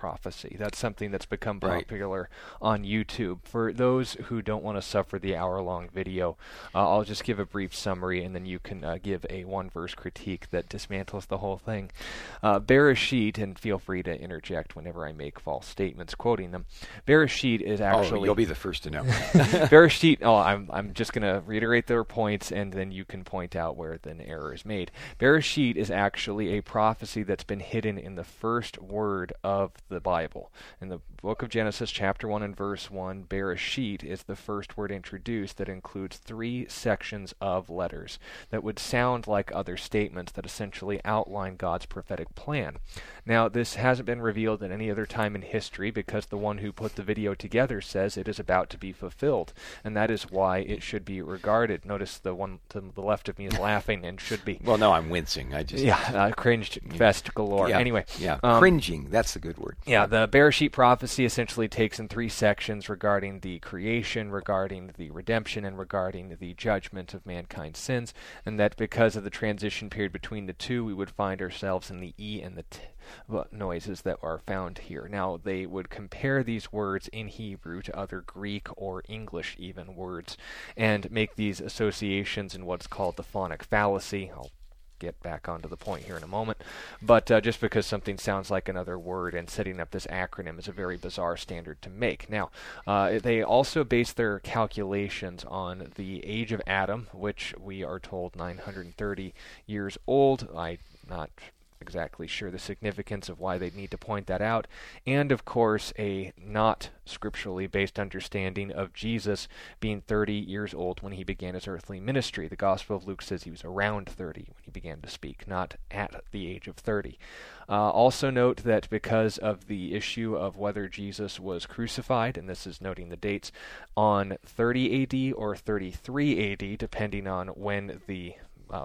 prophecy. That's something that's become popular on YouTube. For those who don't want to suffer the hour-long video, I'll just give a brief summary, and then you can give a one-verse critique that dismantles the whole thing. Bereshit, and feel free to interject whenever I make false statements quoting them. Bereshit is actually... Oh, you'll be the first to know. Bereshit, I'm just going to reiterate their points, and then you can point out where an error is made. Bereshit is actually a prophecy that's been hidden in the first word of the Bible. In the book of Genesis, chapter 1 and verse 1, Bereshit is the first word introduced that includes 3 sections of letters that would sound like other statements that essentially outline God's prophetic plan. Now, this hasn't been revealed at any other time in history because the one who put the video together says it is about to be fulfilled, and that is why it should be regarded. Notice the one to the left of me is laughing and should be. Well, no, I'm wincing. I just... cringed fest galore. Anyway. Cringing, that's the good word. Yeah, the Bereshit prophecy essentially takes in 3 sections regarding the creation, regarding the redemption, and regarding the judgment of mankind's sins, and that because of the transition period between the two, we would find ourselves in the E and the T noises that are found here. Now, they would compare these words in Hebrew to other Greek or English even words and make these associations in what's called the phonic fallacy. I'll get back onto the point here in a moment, but just because something sounds like another word and setting up this acronym is a very bizarre standard to make. Now, they also base their calculations on the age of Adam, which we are told 930 years old. I'm not exactly sure the significance of why they need to point that out, and of course a not scripturally based understanding of Jesus being 30 years old when he began his earthly ministry. The Gospel of Luke says he was around 30 when he began to speak, not at the age of 30. Also note that because of the issue of whether Jesus was crucified, and this is noting the dates, on 30 AD or 33 AD, depending on when the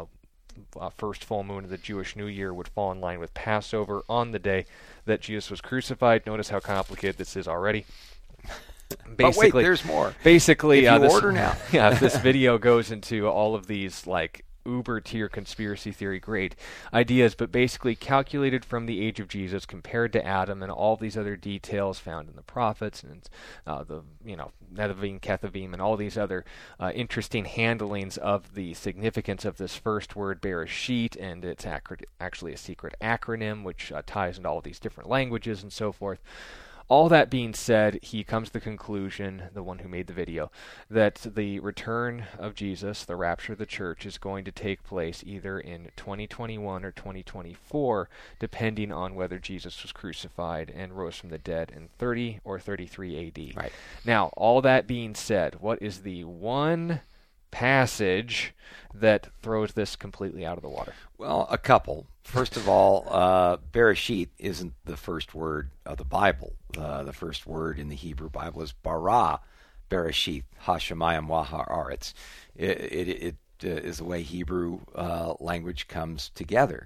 first full moon of the Jewish New Year would fall in line with Passover on the day that Jesus was crucified. Notice how complicated this is already. But wait, there's more. Basically, if you order now. This video goes into all of these uber tier conspiracy theory grade ideas, but basically calculated from the age of Jesus compared to Adam and all these other details found in the prophets and the Netavim, Kethavim, and all these other interesting handlings of the significance of this first word Bereshit, and it's actually a secret acronym which ties into all these different languages and so forth. All that being said, he comes to the conclusion, the one who made the video, that the return of Jesus, the rapture of the church, is going to take place either in 2021 or 2024, depending on whether Jesus was crucified and rose from the dead in 30 or 33 AD. Right. Now, all that being said, what is the one passage that throws this completely out of the water? Well, a couple. First of all, Bereshit isn't the first word of the Bible. The first word in the Hebrew Bible is bara, Bereshit, ha-shamayim wa ha'aretz. It is the way Hebrew language comes together.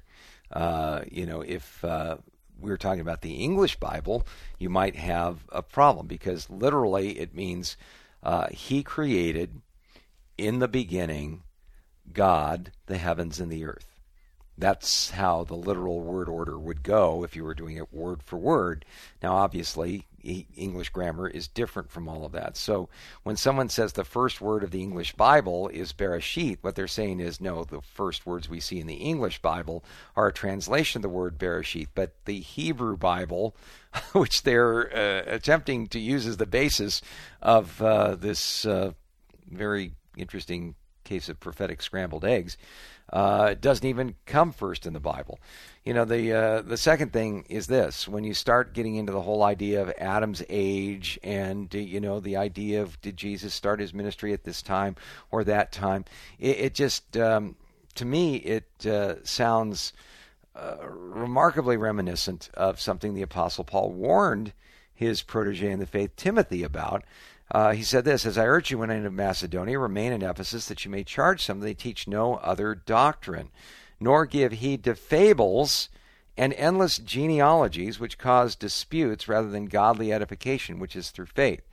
If we're talking about the English Bible, you might have a problem because literally it means he created in the beginning God the heavens and the earth. That's how the literal word order would go if you were doing it word for word. Now, obviously, English grammar is different from all of that. So when someone says the first word of the English Bible is Bereshit, what they're saying is, no, the first words we see in the English Bible are a translation of the word Bereshit. But the Hebrew Bible, which they're attempting to use as the basis of this very interesting case of prophetic scrambled eggs, doesn't even come first in the Bible. The second thing is this: when you start getting into the whole idea of Adam's age and the idea of did Jesus start his ministry at this time or that time, it just to me it sounds remarkably reminiscent of something the Apostle Paul warned his protege in the faith, Timothy, about. He said this: as I urge you when I enter Macedonia, remain in Ephesus, that you may charge some that they teach no other doctrine, nor give heed to fables and endless genealogies which cause disputes rather than godly edification, which is through faith.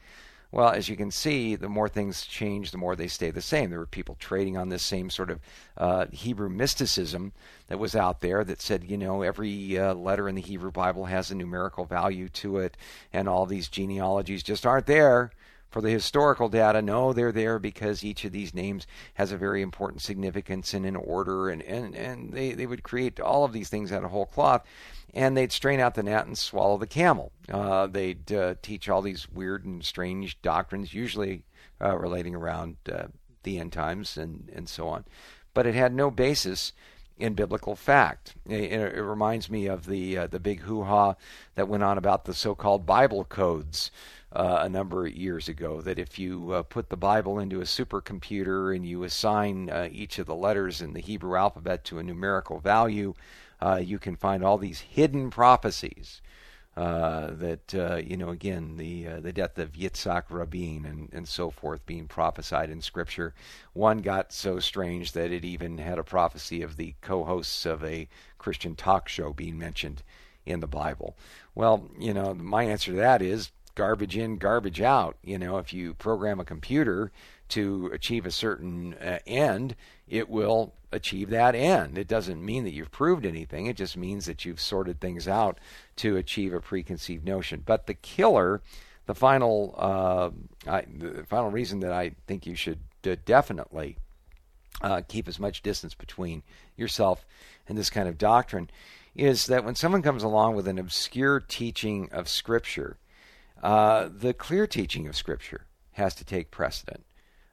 Well, as you can see, the more things change, the more they stay the same. There were people trading on this same sort of Hebrew mysticism that was out there that said, every letter in the Hebrew Bible has a numerical value to it, and all these genealogies just aren't there for the historical data. No, they're there because each of these names has a very important significance and an order, and they would create all of these things out of whole cloth, and they'd strain out the gnat and swallow the camel. They'd teach all these weird and strange doctrines, usually relating around the end times and so on. But it had no basis in biblical fact. It reminds me of the big hoo-ha that went on about the so-called Bible codes a number of years ago, that if you put the Bible into a supercomputer and you assign each of the letters in the Hebrew alphabet to a numerical value, you can find all these hidden prophecies that, again, the death of Yitzhak Rabin and so forth being prophesied in Scripture. One got so strange that it even had a prophecy of the co-hosts of a Christian talk show being mentioned in the Bible. Well, my answer to that is garbage in, garbage out. If you program a computer to achieve a certain end, it will achieve that end. It doesn't mean that you've proved anything. It just means that you've sorted things out to achieve a preconceived notion. But the killer, the final reason that I think you should definitely keep as much distance between yourself and this kind of doctrine is that when someone comes along with an obscure teaching of Scripture, the clear teaching of Scripture has to take precedent.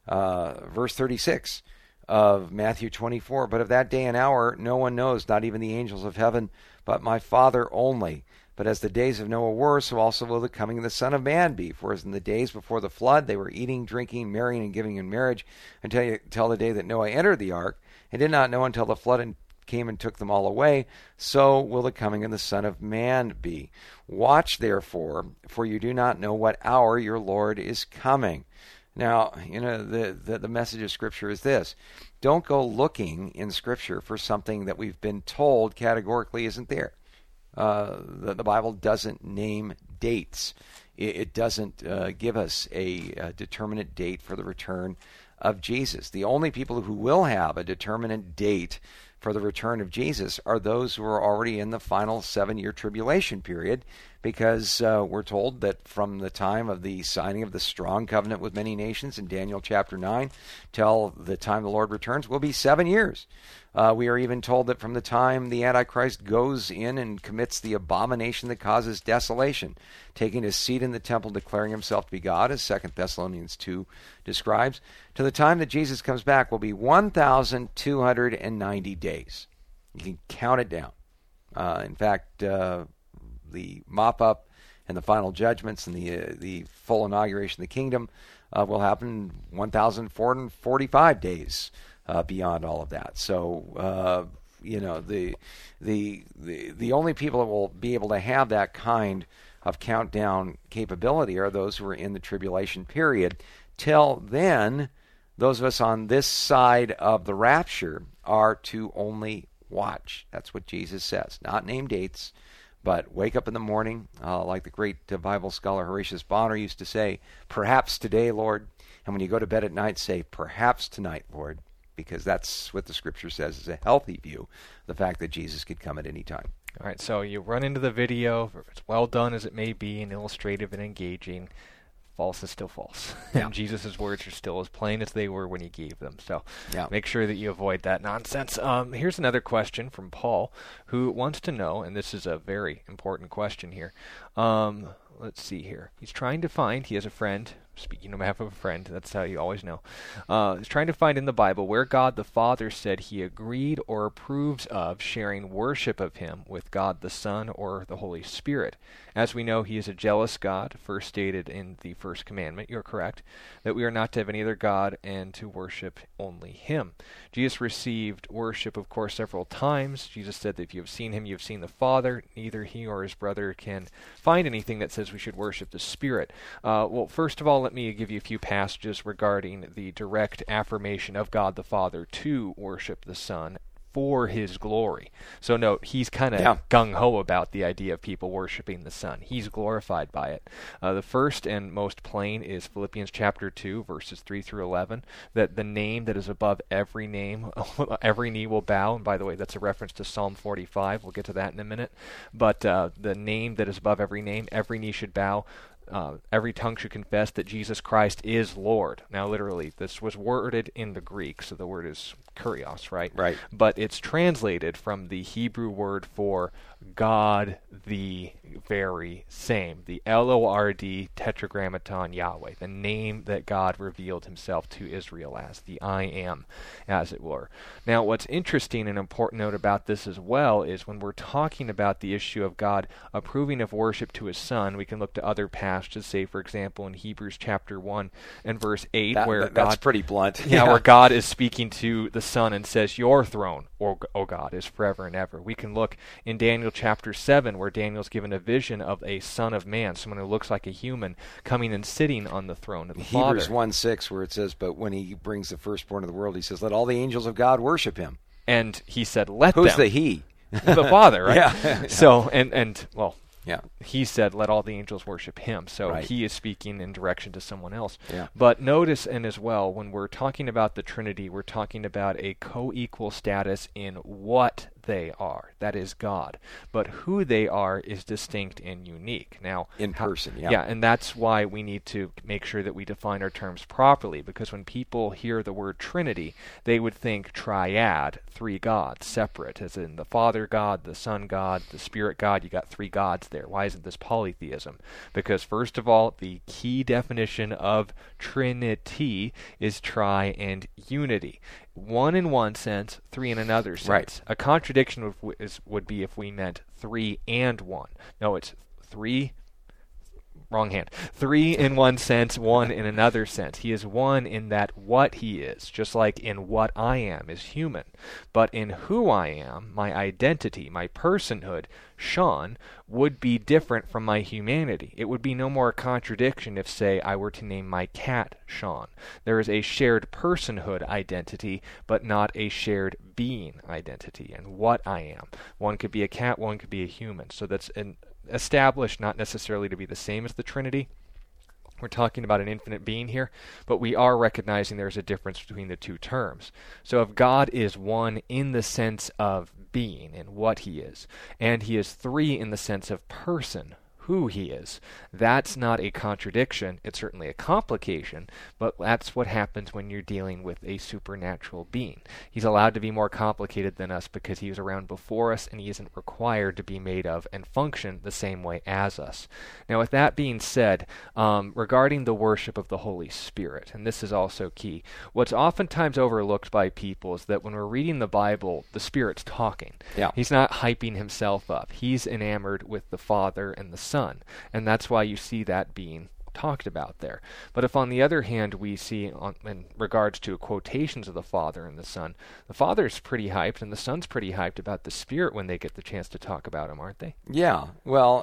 Verse 36 of Matthew 24, but of that day and hour no one knows, not even the angels of heaven, but my Father only. But as the days of Noah were, so also will the coming of the Son of Man be. For as in the days before the flood, they were eating, drinking, marrying, and giving in marriage until the day that Noah entered the ark, and did not know until the flood came and took them all away, so will the coming of the Son of Man be. Watch therefore, for you do not know what hour your Lord is coming. Now, the message of Scripture is this. Don't go looking in Scripture for something that we've been told categorically isn't there. The Bible doesn't name dates. It doesn't give us a determinate date for the return of Jesus. The only people who will have a determinate date for the return of Jesus are those who are already in the final 7-year tribulation period, because we're told that from the time of the signing of the strong covenant with many nations in Daniel chapter 9 till the time the Lord returns will be 7 years. We are even told that from the time the Antichrist goes in and commits the abomination that causes desolation, taking his seat in the temple, declaring himself to be God, as 2 Thessalonians 2 describes, to the time that Jesus comes back will be 1,290 days. You can count it down. In fact, the mop-up and the final judgments and the full inauguration of the kingdom will happen 1,445 days beyond all of that. So, the only people that will be able to have that kind of countdown capability are those who are in the tribulation period. Till then, those of us on this side of the rapture are to only watch. That's what Jesus says. Not name dates, but wake up in the morning, like the great Bible scholar Horatius Bonner used to say, perhaps today, Lord. And when you go to bed at night, say, perhaps tonight, Lord, because that's what the Scripture says is a healthy view, the fact that Jesus could come at any time. All right, so you run into the video, as well done as it may be and illustrative and engaging, false is still false. Yeah. And Jesus' words are still as plain as they were when he gave them. So yeah. Make sure that you avoid that nonsense. Here's another question from Paul, who wants to know, and this is a very important question here. Let's see here. He's trying to find, he has a friend, speaking on behalf of a friend, that's how you always know. He's trying to find in the Bible where God the Father said he agreed or approves of sharing worship of him with God the Son or the Holy Spirit. As we know, he is a jealous God, first stated in the first commandment, you're correct, that we are not to have any other God and to worship only him. Jesus received worship, of course, several times. Jesus said that if you have seen him, you have seen the Father. Neither he or his brother can find anything that says we should worship the Spirit. Well, first of all, let me give you a few passages regarding the direct affirmation of God the Father to worship the Son for his glory. So note, he's kind of Yeah. gung-ho about the idea of people worshiping the Son. He's glorified by it. The first and most plain is Philippians chapter 2, verses 3 through 11, that the name that is above every name, every knee will bow. And by the way, that's a reference to Psalm 45. We'll get to that in a minute. But the name that is above every name, every knee should bow. Every tongue should confess that Jesus Christ is Lord. Now, literally, this was worded in the Greek, so the word is kurios, right? Right. But it's translated from the Hebrew word for God the very same, the Lord tetragrammaton Yahweh, the name that God revealed himself to Israel as, the I am, as it were. Now, what's interesting and important note about this as well is when we're talking about the issue of God approving of worship to his Son, we can look to other passages, say, for example, in Hebrews chapter 1 and verse 8, where that's God... pretty blunt. where God is speaking to the Son and says, your throne, O God, is forever and ever. We can look in Daniel chapter 7, where Daniel's given a vision of a son of man, someone who looks like a human, coming and sitting on the throne of the Father. Hebrews 1:6, where it says, but when he brings the firstborn of the world, he says, let all the angels of God worship him. And he said, let Who's them. the he? The Father, right? Yeah. So, and well, Yeah. he said, let all the angels worship him. So Right. he is speaking in direction to someone else. Yeah. But notice, and as well, when we're talking about the Trinity, we're talking about a co-equal status in what they are. That is God. But who they are is distinct and unique. Now, In person, yeah. Yeah, and that's why we need to make sure that we define our terms properly, because when people hear the word Trinity, they would think triad, three gods, separate, as in the Father God, the Son God, the Spirit God. You got three gods there. Why isn't this polytheism? Because first of all, the key definition of Trinity is tri and unity. One in one sense, three in another sense. Right. A contradiction would be if we meant three and one. No, it's three. Wrong hand. Three in one sense, one in another sense. He is one in that what he is, just like in what I am is human. But in who I am, my identity, my personhood, Sean, would be different from my humanity. It would be no more a contradiction if, say, I were to name my cat Sean. There is a shared personhood identity, but not a shared being identity, and what I am. One could be a cat, one could be a human. So that's established not necessarily to be the same as the Trinity. We're talking about an infinite being here, but we are recognizing there's a difference between the two terms. So if God is one in the sense of being and what he is, and he is three in the sense of person, who he is, that's not a contradiction. It's certainly a complication, but that's what happens when you're dealing with a supernatural being. He's allowed to be more complicated than us because he was around before us, and he isn't required to be made of and function the same way as us. Now, with that being said, regarding the worship of the Holy Spirit, and this is also key, what's oftentimes overlooked by people is that when we're reading the Bible, the Spirit's talking. Yeah. He's not hyping himself up. He's enamored with the Father and the Son. And that's why you see that being talked about there. But if on the other hand we see in regards to quotations of the Father and the Son, the Father's pretty hyped and the Son's pretty hyped about the Spirit when they get the chance to talk about him, aren't they? Yeah. Well,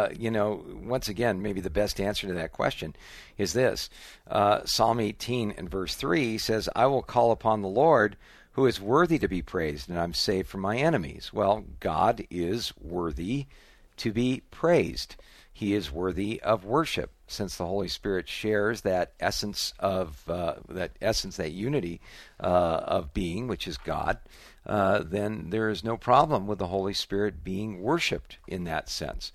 once again, maybe the best answer to that question is this. Psalm 18 and verse 3 says, I will call upon the Lord who is worthy to be praised, and I'm saved from my enemies. Well, God is worthy to be praised. He is worthy of worship. Since the Holy Spirit shares that essence of that unity of being, which is God, then there is no problem with the Holy Spirit being worshipped in that sense.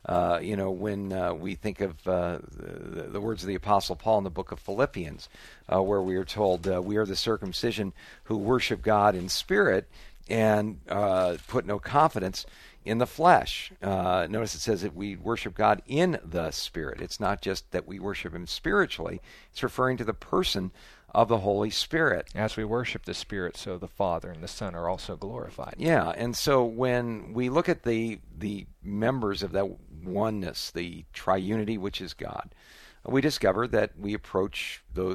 When we think of the words of the Apostle Paul in the book of Philippians, where we are told, we are the circumcision who worship God in spirit and put no confidence in the flesh. Notice it says that we worship God in the Spirit. It's not just that we worship Him spiritually. It's referring to the person of the Holy Spirit. As we worship the Spirit, so the Father and the Son are also glorified. Yeah, and so when we look at the members of that oneness, the triunity, which is God, we discover that we approach those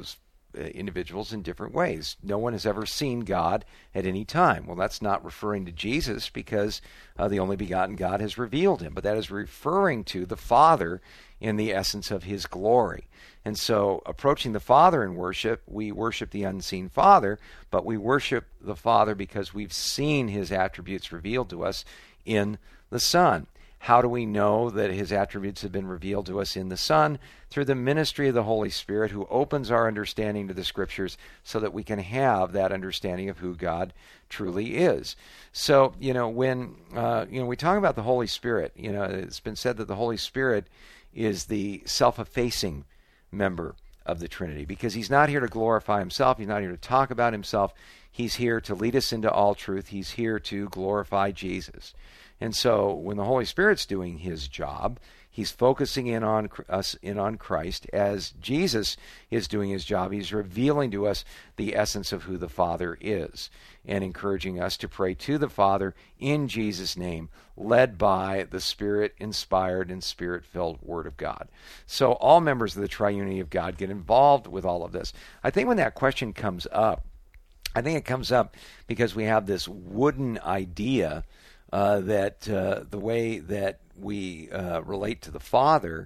individuals in different ways. No one has ever seen God at any time. Well, that's not referring to Jesus because the only begotten God has revealed him, but that is referring to the Father in the essence of his glory. And so approaching the Father in worship, we worship the unseen Father, but we worship the Father because we've seen his attributes revealed to us in the Son. How do we know that his attributes have been revealed to us in the Son? Through the ministry of the Holy Spirit, who opens our understanding to the Scriptures so that we can have that understanding of who God truly is. So, when we talk about the Holy Spirit, it's been said that the Holy Spirit is the self-effacing member of the Trinity, because he's not here to glorify himself. He's not here to talk about himself. He's here to lead us into all truth. He's here to glorify Jesus. And so when the Holy Spirit's doing his job, he's focusing in on us, in on Christ. As Jesus is doing his job, he's revealing to us the essence of who the Father is and encouraging us to pray to the Father in Jesus' name, led by the Spirit-inspired and Spirit-filled Word of God. So all members of the triunity of God get involved with all of this. I think when that question comes up, I think it comes up because we have this wooden idea that the way that we relate to the Father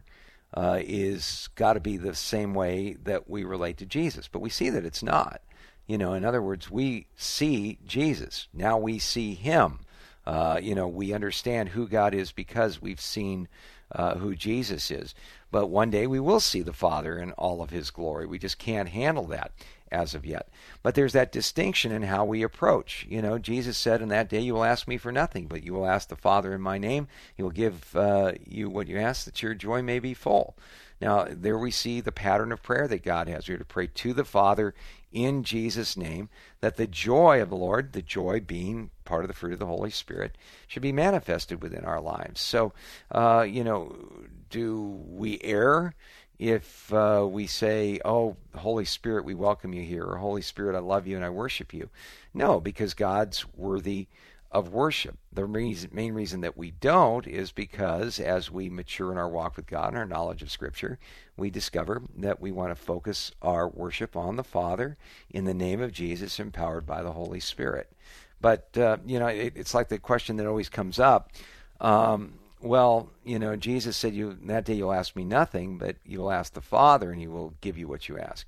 is got to be the same way that we relate to Jesus. But we see that it's not. In other words, we see Jesus. Now we see him. We understand who God is because we've seen who Jesus is. But one day we will see the Father in all of his glory. We just can't handle that as of yet. But there's that distinction in how we approach. Jesus said, "In that day you will ask me for nothing, but you will ask the Father in my name. He will give you what you ask, that your joy may be full." Now, there we see the pattern of prayer that God has. We're to pray to the Father in Jesus' name, that the joy of the Lord, the joy being part of the fruit of the Holy Spirit, should be manifested within our lives. So, do we err if we say, "Oh, Holy Spirit, we welcome you here," or "Holy Spirit, I love you and I worship you"? No, because God's worthy of worship. The main reason that we don't is because as we mature in our walk with God and our knowledge of Scripture, we discover that we want to focus our worship on the Father in the name of Jesus, empowered by the Holy Spirit. But, it's like the question that always comes up. Jesus said, that day you'll ask me nothing, but you'll ask the Father and he will give you what you ask.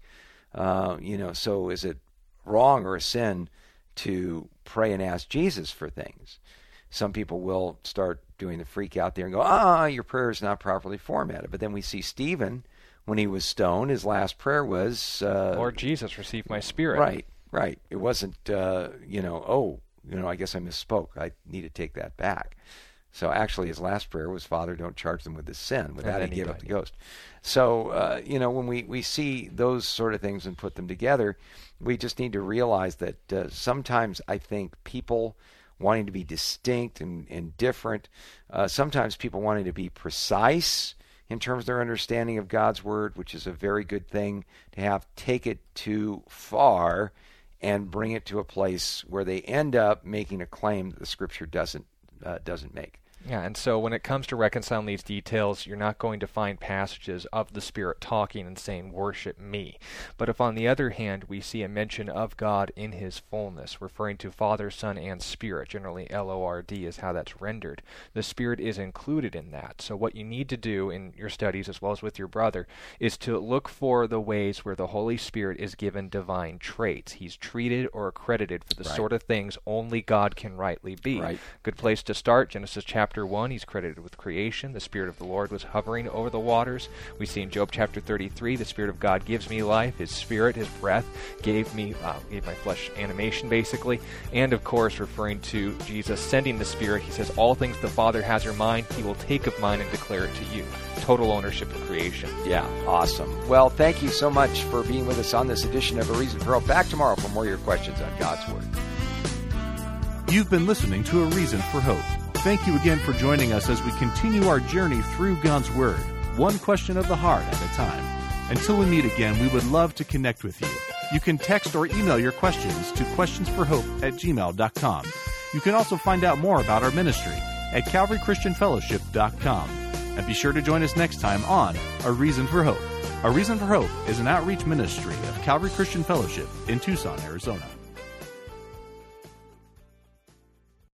So is it wrong or a sin to pray and ask Jesus for things? Some people will start doing the freak out there and go, your prayer is not properly formatted. But then we see Stephen, when he was stoned, his last prayer was, Lord Jesus, receive my spirit. Right. It wasn't, I guess I misspoke. I need to take that back. So actually his last prayer was, Father, don't charge them with this sin. With that, he gave up the ghost. So, when we see those sort of things and put them together, we just need to realize that sometimes I think people wanting to be distinct and different, sometimes people wanting to be precise in terms of their understanding of God's Word, which is a very good thing to have, take it too far and bring it to a place where they end up making a claim that the Scripture doesn't make. Yeah, and so when it comes to reconciling these details, you're not going to find passages of the Spirit talking and saying, worship me. But if on the other hand, we see a mention of God in his fullness, referring to Father, Son, and Spirit, generally L-O-R-D is how that's rendered, the Spirit is included in that. So what you need to do in your studies, as well as with your brother, is to look for the ways where the Holy Spirit is given divine traits. He's treated or accredited for the sort of things only God can rightly be. Right. Good place to start, Genesis chapter 1, he's credited with creation. The Spirit of the Lord was hovering over the waters. We see in Job chapter 33, the Spirit of God gives me life. His Spirit, his breath, gave my flesh animation, basically. And, of course, referring to Jesus sending the Spirit, he says, all things the Father has in mind, he will take of mine and declare it to you. Total ownership of creation. Yeah, awesome. Well, thank you so much for being with us on this edition of A Reason for Hope. Back tomorrow for more of your questions on God's Word. You've been listening to A Reason for Hope. Thank you again for joining us as we continue our journey through God's Word, one question of the heart at a time. Until we meet again, we would love to connect with you. You can text or email your questions to questionsforhope@gmail.com. You can also find out more about our ministry at calvarychristianfellowship.com. And be sure to join us next time on A Reason for Hope. A Reason for Hope is an outreach ministry of Calvary Christian Fellowship in Tucson, Arizona.